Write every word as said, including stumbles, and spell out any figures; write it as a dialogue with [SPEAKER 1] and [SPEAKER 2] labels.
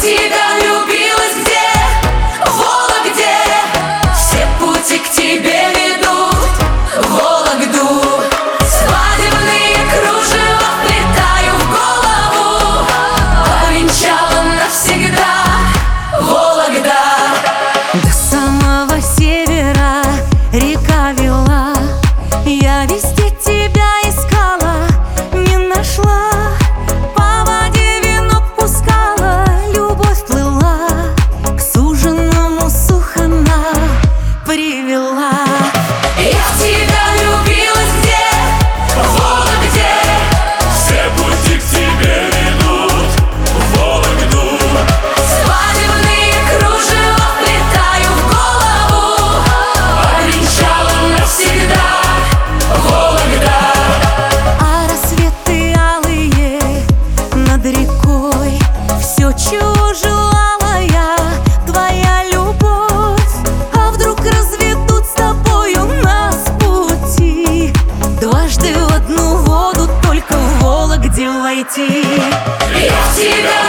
[SPEAKER 1] тебя влюбилась, где? В Вологде. Все пути к тебе ведут в Вологду. Свадебные кружева вплетаю в голову. Повенчала навсегда Вологда.
[SPEAKER 2] До самого севера река вела, я везде тебя искала, не нашла. По воде венок пускала, любовь плыла, к суженому сухана привела.
[SPEAKER 1] Я в тебя влюбилась, где? В Вологде.
[SPEAKER 3] Все пути к тебе ведут в Вологду.
[SPEAKER 1] Свадебные кружева вплетаю в голову. Повенчала навсегда Вологда.
[SPEAKER 2] А рассветы алые над рекой, все, чего желала я, твоя любовь. А вдруг разведут с тобою нас пути, дважды в одну воду только в Вологде войти.
[SPEAKER 1] Я в тебя